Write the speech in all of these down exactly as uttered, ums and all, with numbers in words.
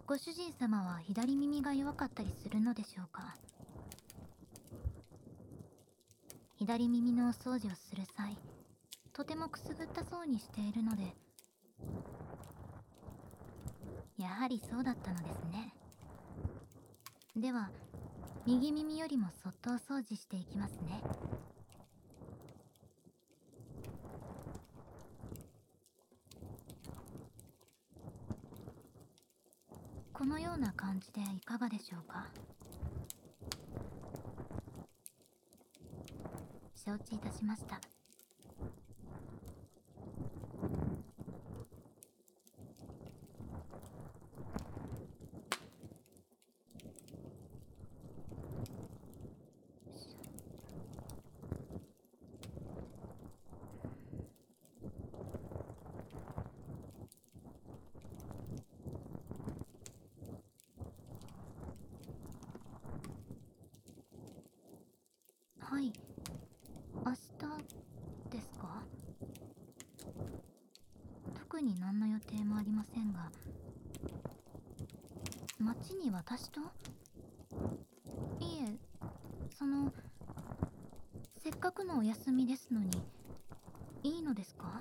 ご主人様は左耳が弱かったりするのでしょうか？左耳のお掃除をする際、とてもくすぐったそうにしているので。やはりそうだったのですね。では、右耳よりもそっとお掃除していきますね。このような感じでいかがでしょうか？承知いたしました。はい、明日ですか？特に何の予定もありませんが。町に私と？いえ、その、せっかくのお休みですのに、いいのですか？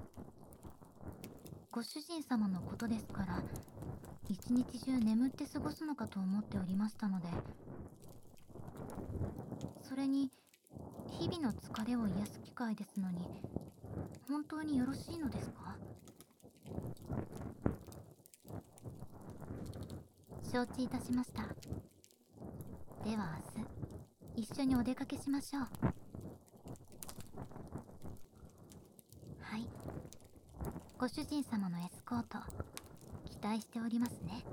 ご主人様のことですから、一日中眠って過ごすのかと思っておりましたので。それに、日々の疲れを癒す機会ですのに、本当によろしいのですか？承知いたしました。では明日、一緒にお出かけしましょう。はい。ご主人様のエスコート、期待しておりますね。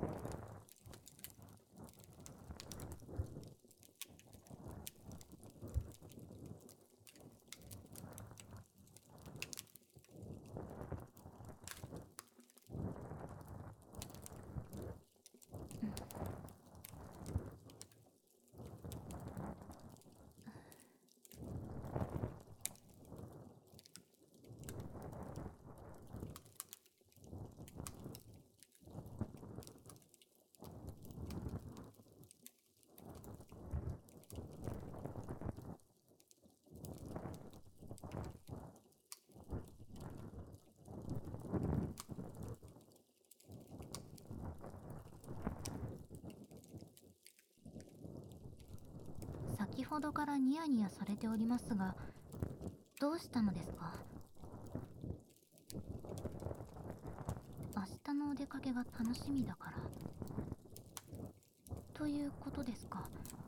先ほどからニヤニヤされておりますが、どうしたのですか？明日のお出かけが楽しみだからということですか？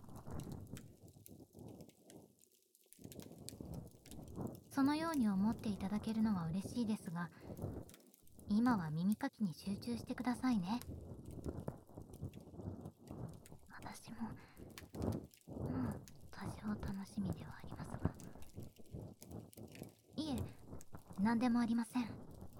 そのように思っていただけるのは嬉しいですが、今は耳かきに集中してくださいね。私ももう多少楽しみではありますが。いえ、何でもありません。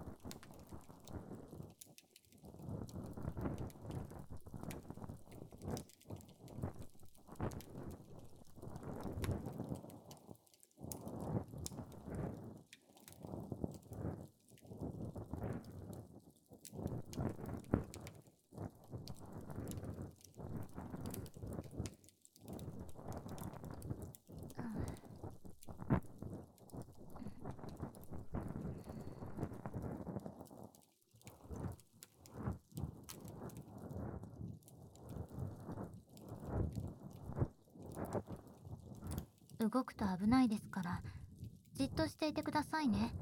動くと危ないですから、じっとしていてくださいね。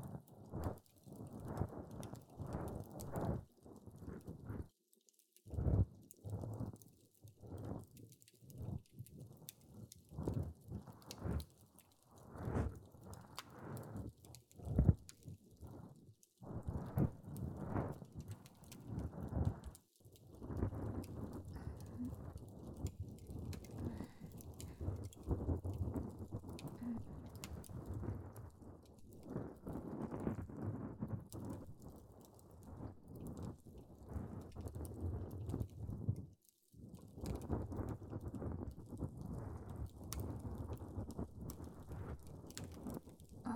あ、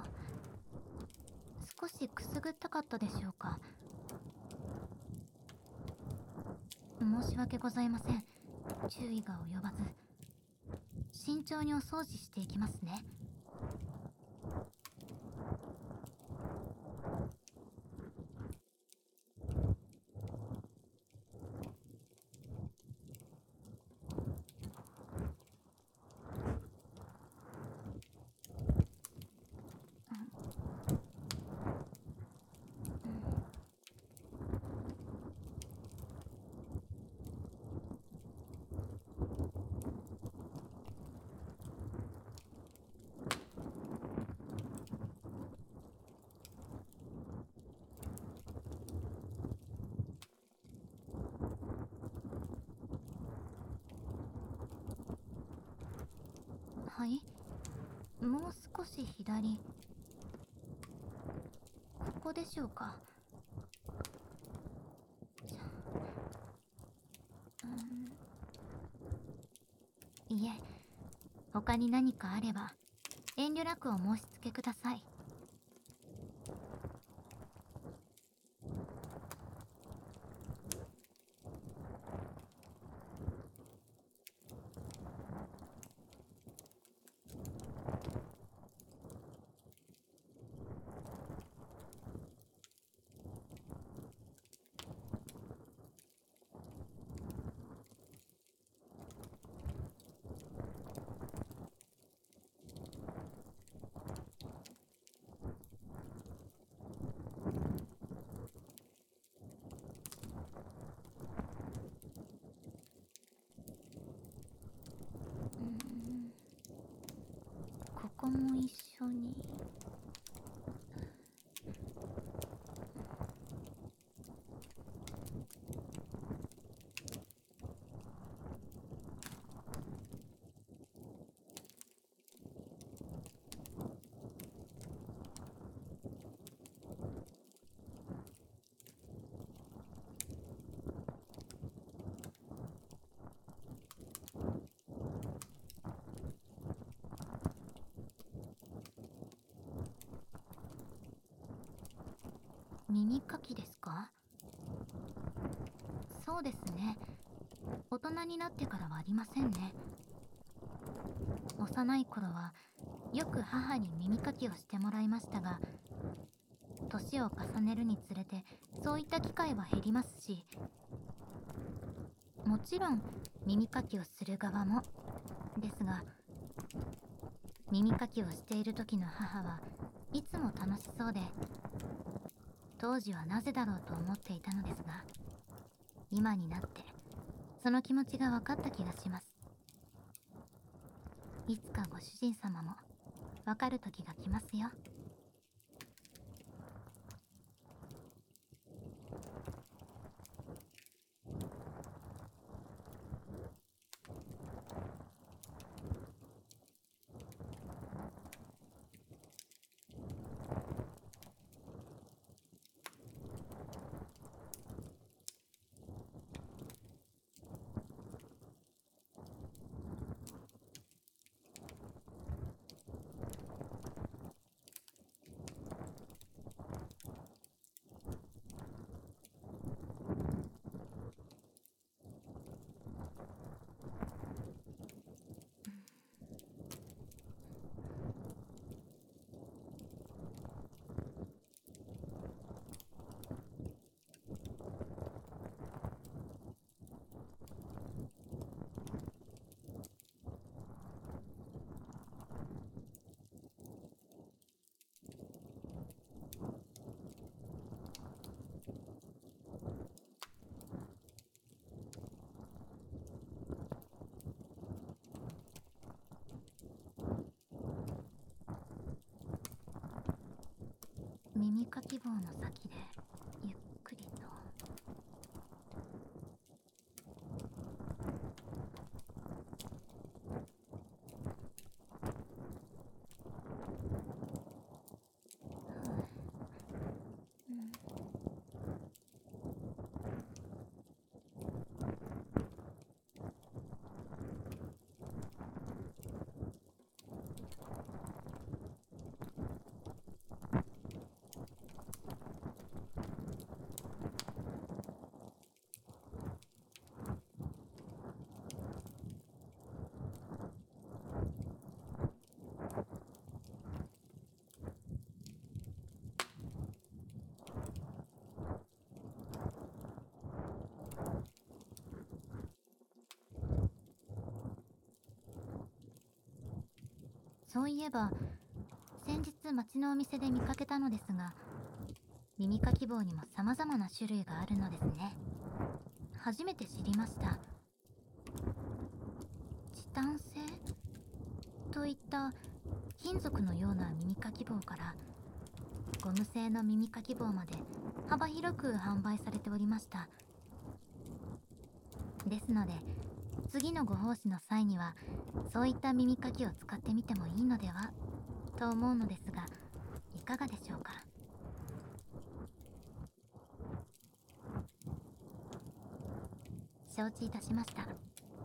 少しくすぐったかったでしょうか？ 申し訳ございません。注意が及ばず。慎重にお掃除していきますね。はい、もう少し左。ここでしょうか。うん、いえ、他に何かあれば遠慮なくお申し付けください。ここも一緒に。耳かきですか？そうですね。大人になってからはありませんね。幼い頃はよく母に耳かきをしてもらいましたが、年を重ねるにつれてそういった機会は減りますし、もちろん耳かきをする側もですが、耳かきをしている時の母はいつも楽しそうで、当時はなぜだろうと思っていたのですが、今になってその気持ちが分かった気がします。いつかご主人様も分かる時が来ますよ。耳かき棒の先でゆっくりと。 そういえば先日町のお店で見かけたのですが、耳かき棒にも様々な種類があるのですね。初めて知りました。チタン製といった金属のような耳かき棒から、ゴム製の耳かき棒まで幅広く販売されておりました。ですので次のご奉仕の際にはそういった耳かきを使ってみてもいいのではと思うのですが、いかがでしょうか。承知いたしました。あ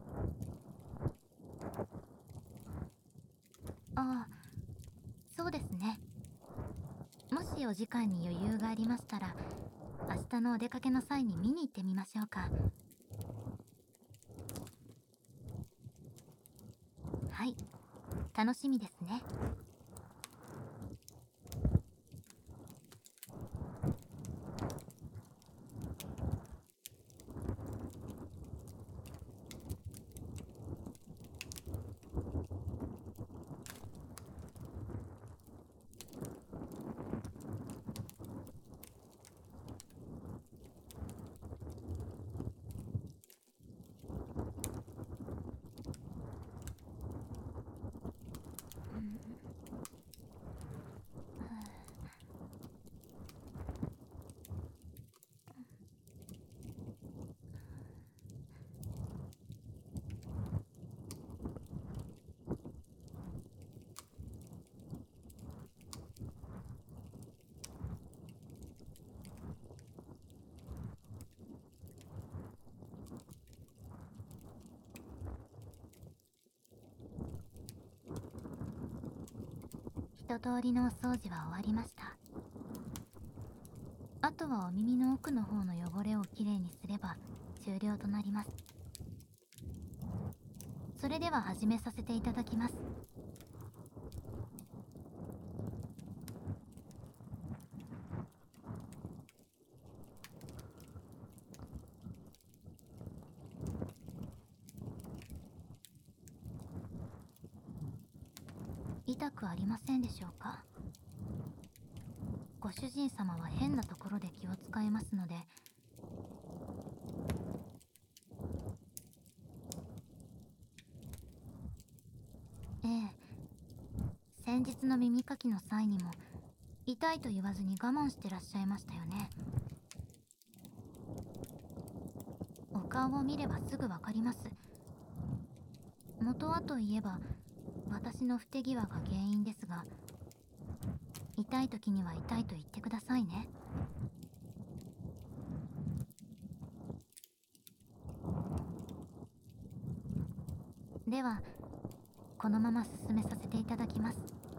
あ、そうですね。もしお時間に余裕がありましたら、明日のお出かけの際に見に行ってみましょうか。はい、楽しみですね。一通りのお掃除は終わりました。あとはお耳の奥の方の汚れをきれいにすれば終了となります。それでは始めさせていただきます。痛くありませんでしょうか。ご主人様は変なところで気を使いますので、ええ、先日の耳かきの際にも痛いと言わずに我慢してらっしゃいましたよね。お顔を見ればすぐわかります。元はといえば私の不手際が原因ですが、痛い時には痛いと言ってくださいね。ではこのまま進めさせていただきます。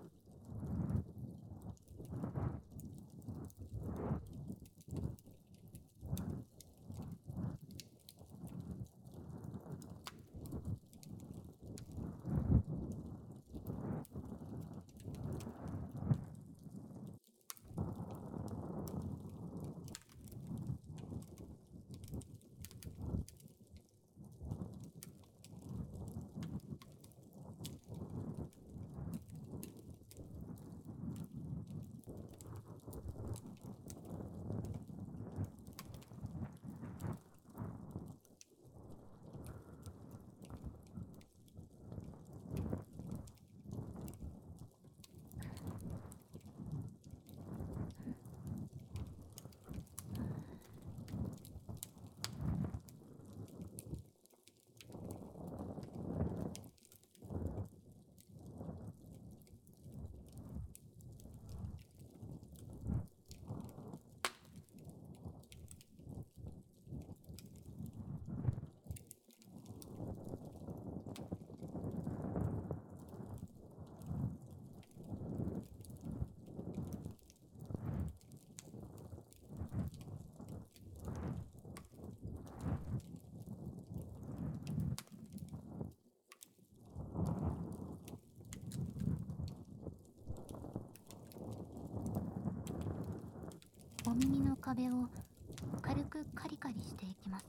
お耳の壁を軽くカリカリしていきます。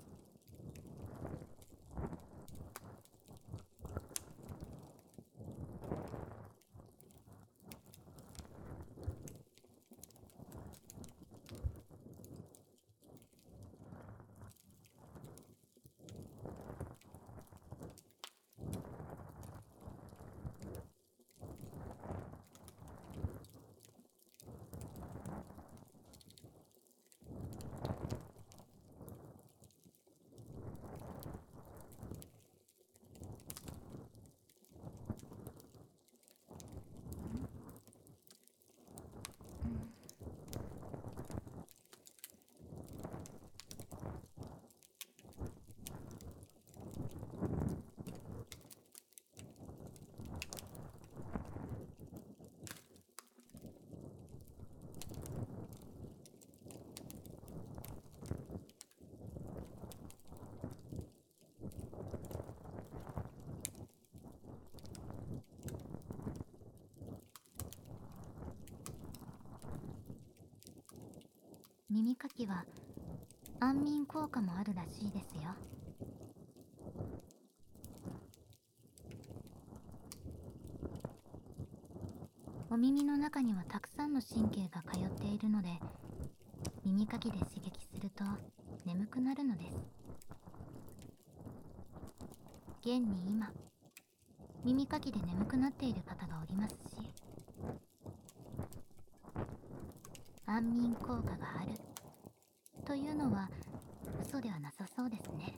耳かきは安眠効果もあるらしいですよ。お耳の中にはたくさんの神経が通っているので、耳かきで刺激すると眠くなるのです。現に今、耳かきで眠くなっている方がおりますし、安眠効果があるというのは嘘ではなさそうですね。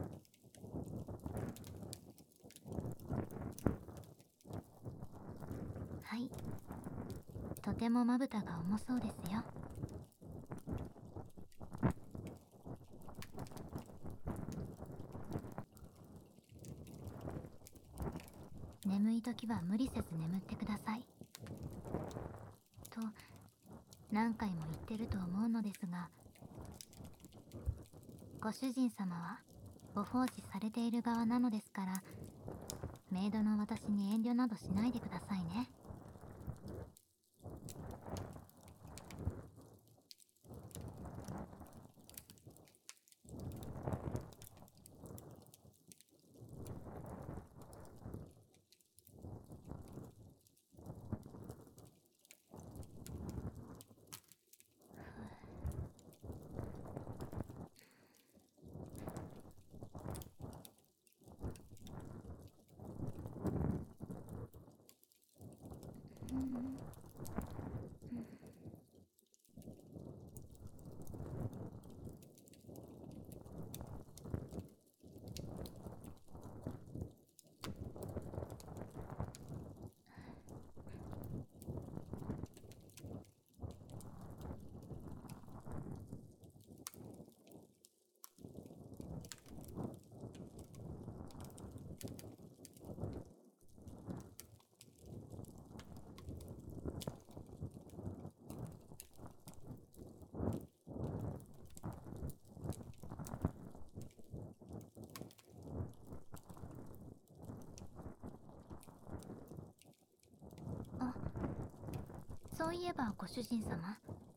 はい、とてもまぶたが重そうですよ。眠い時は無理せず眠ってくださいと何回も言ってると思うのですが、ご主人様はご奉仕されている側なのですから、メイドの私に遠慮などしないでくださいね。あ、そういえばご主人様、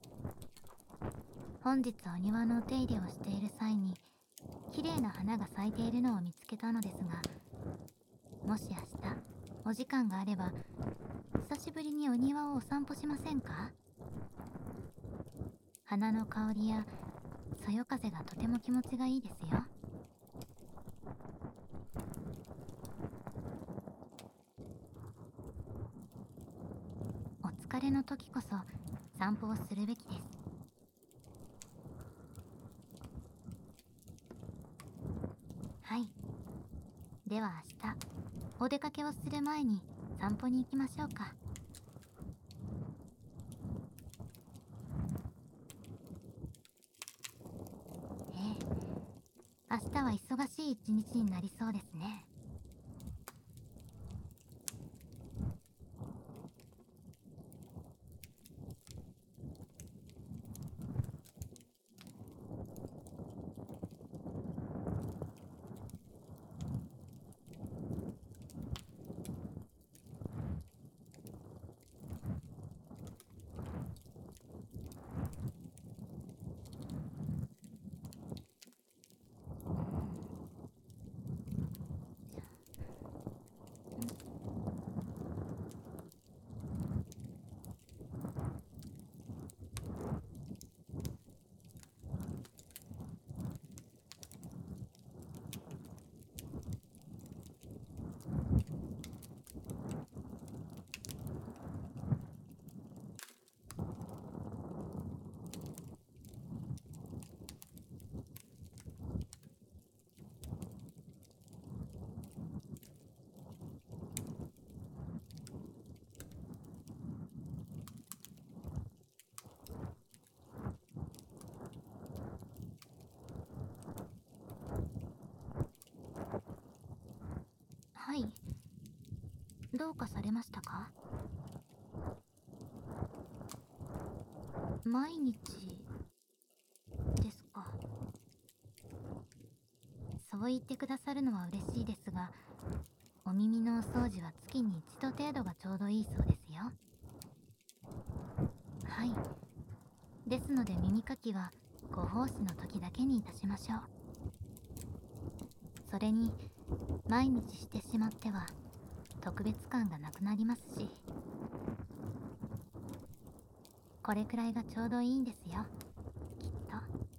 本日お庭のお手入れをしている際に綺麗な花が咲いているのを見つけたのですが、もし明日お時間があれば久しぶりにお庭をお散歩しませんか？花の香りやそよ風がとても気持ちがいいですよ。お疲れの時こそ散歩をするべきです。はい、では明日お出かけをする前に散歩に行きましょうか。ええ、明日は忙しい一日になりそうですね。はい、どうかされましたか？毎日ですか。そう言ってくださるのは嬉しいですが、お耳のお掃除は月に一度程度がちょうどいいそうですよ。はい、 ですので耳かきはご奉仕の時だけにいたしましょう。それに毎日してしまっては特別感がなくなりますし、これくらいがちょうどいいんですよ、きっと。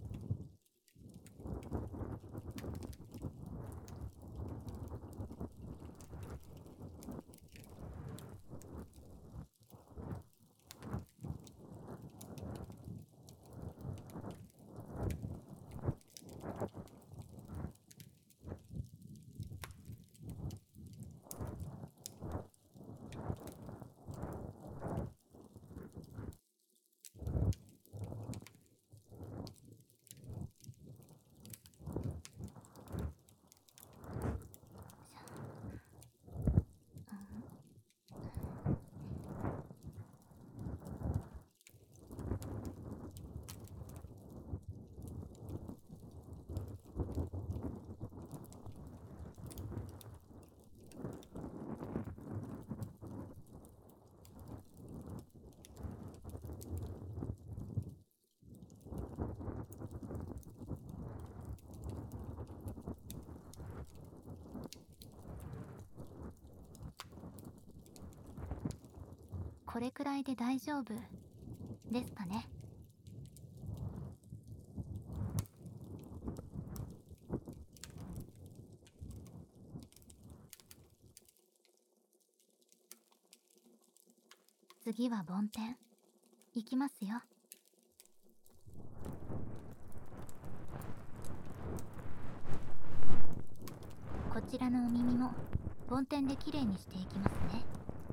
これくらいで大丈夫ですかね。次は梵天行きますよ。こちらのお耳も梵天できれいにしていきますね。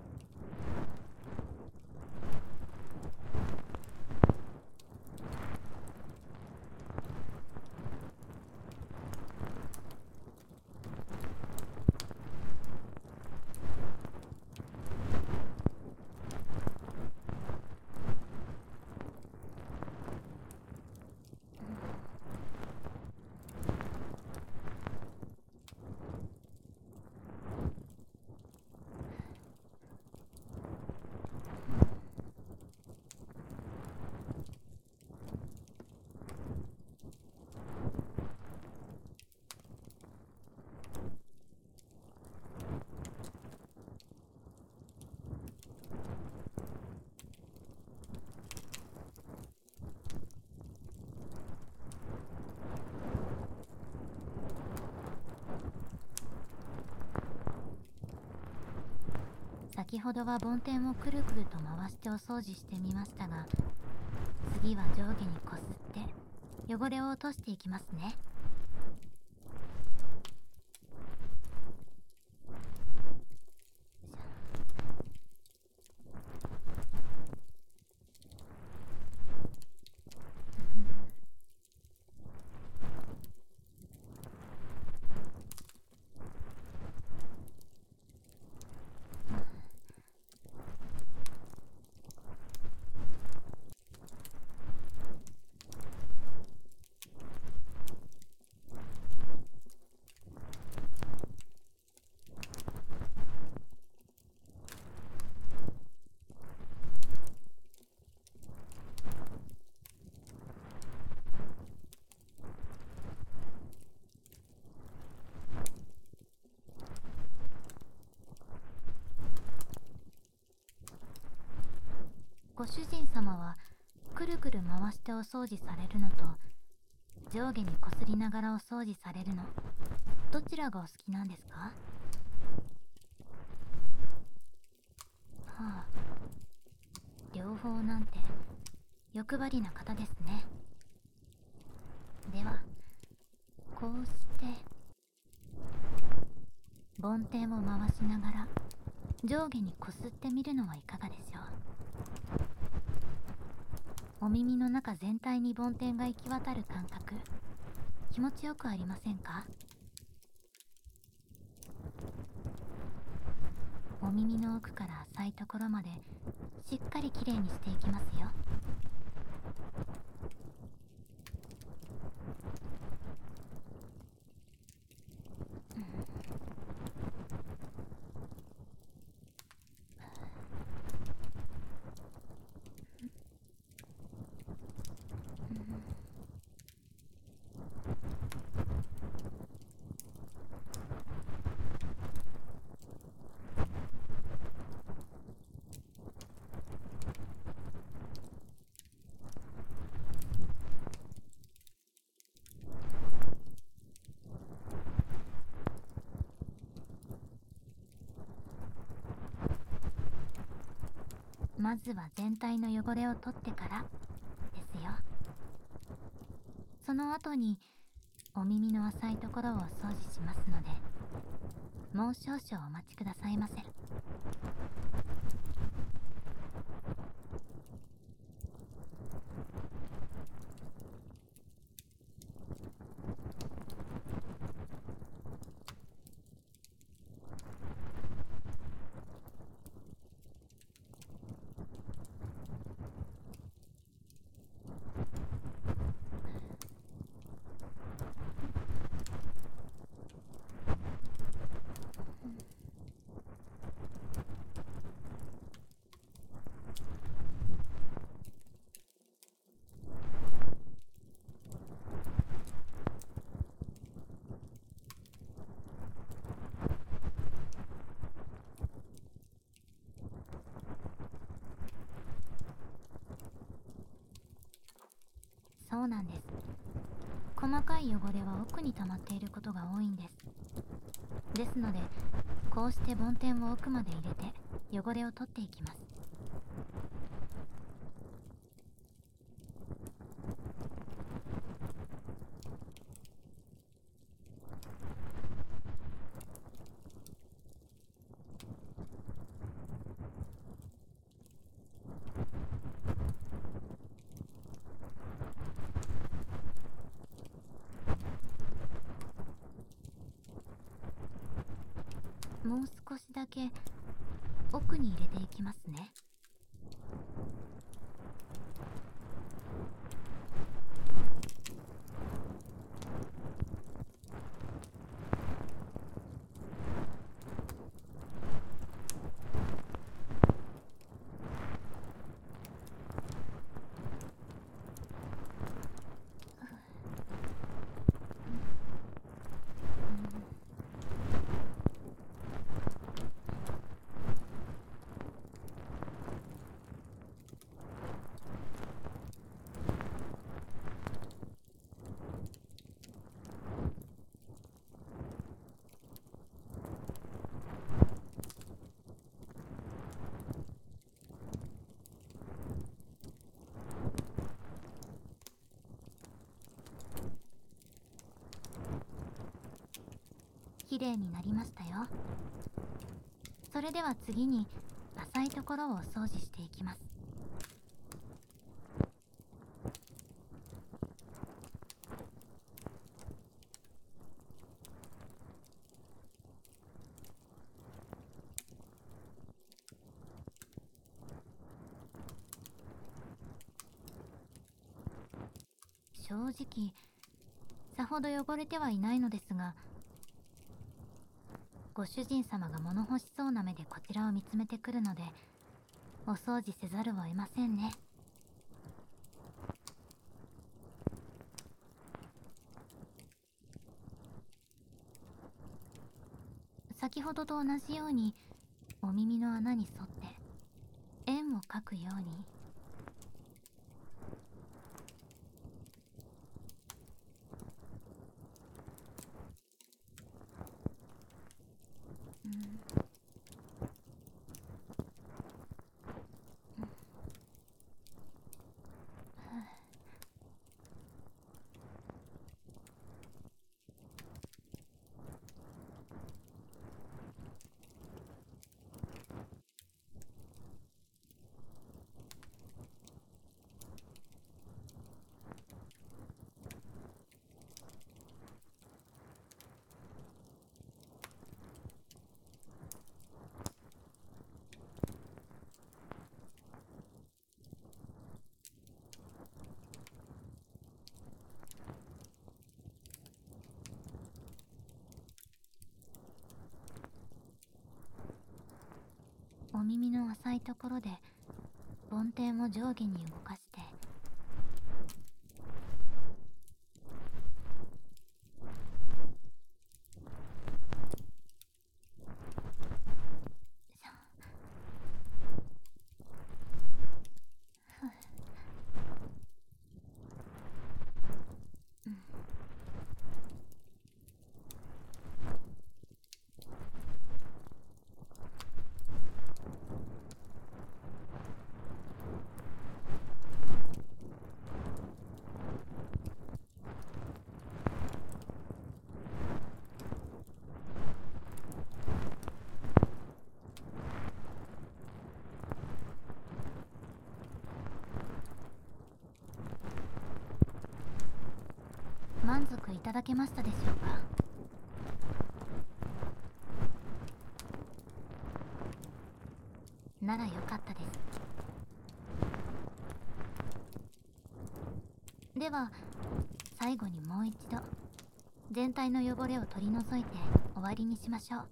先ほどは梵天をくるくると回してお掃除してみましたが、次は上下にこすって汚れを落としていきますね。ご主人様はくるくる回してお掃除されるのと上下にこすりながらお掃除されるの、どちらがお好きなんですか？はあ、両方なんて欲張りな方ですね。ではこうして梵天を回しながら上下にこすってみるのはいかがでしょう。お耳の中全体に梵天が行き渡る感覚、気持ちよくありませんか？お耳の奥から浅いところまでしっかりきれいにしていきますよ。 まずは全体の汚れを取ってからですよ。その後にお耳の浅いところをお掃除しますので、もう少々お待ちくださいませ。そうなんです。細かい汚れは奥に溜まっていることが多いんです。ですので、こうして梵天を奥まで入れて汚れを取っていきます。もう少しだけ奥に入れていきますね。きれいになりましたよ。それでは次に浅いところをお掃除していきます。正直さほど汚れてはいないのですが、ご主人様が物欲しそうな目でこちらを見つめてくるので、お掃除せざるを得ませんね。先ほどと同じようにお耳の穴に沿って円を描くように。お耳の浅いところで梵天を上下に動かして、 ただけましたでしょうか。ならよかったです。では最後にもう一度全体の汚れを取り除いて終わりにしましょう。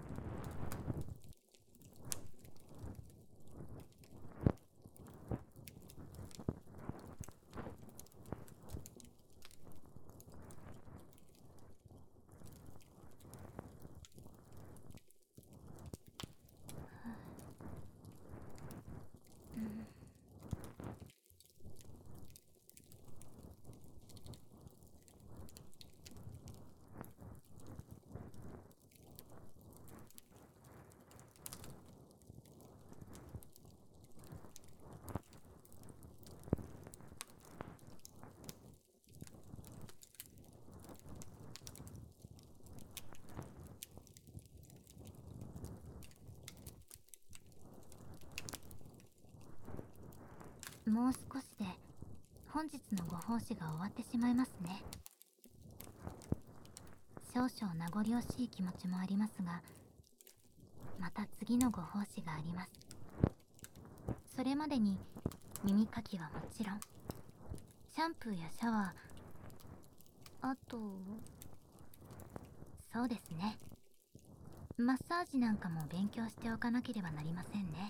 もう少しで本日のご奉仕が終わってしまいますね。少々名残惜しい気持ちもありますが、また次のご奉仕があります。それまでに耳かきはもちろん、シャンプーやシャワー、あとそうですね、マッサージなんかも勉強しておかなければなりませんね。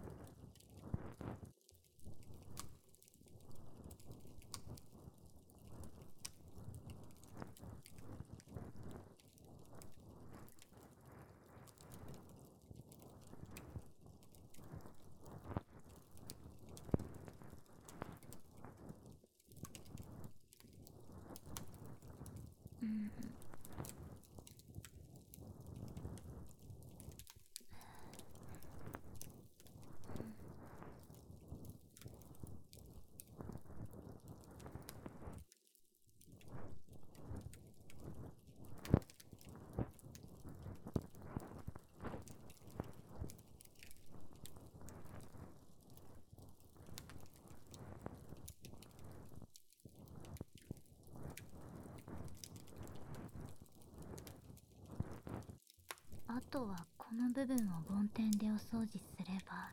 うん。あとはこの部分を梵天でお掃除すれば。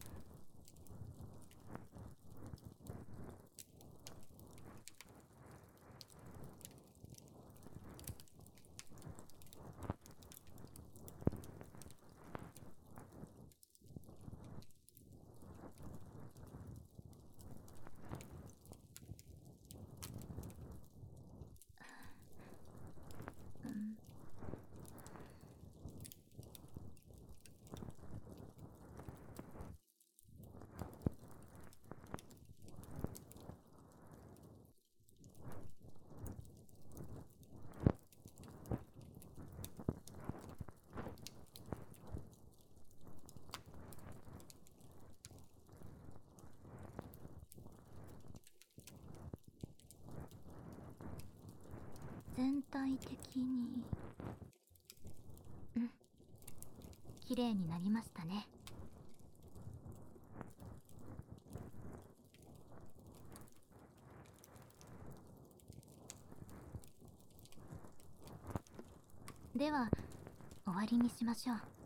うん。全体的に、うん、綺麗になりましたね。では終わりにしましょう。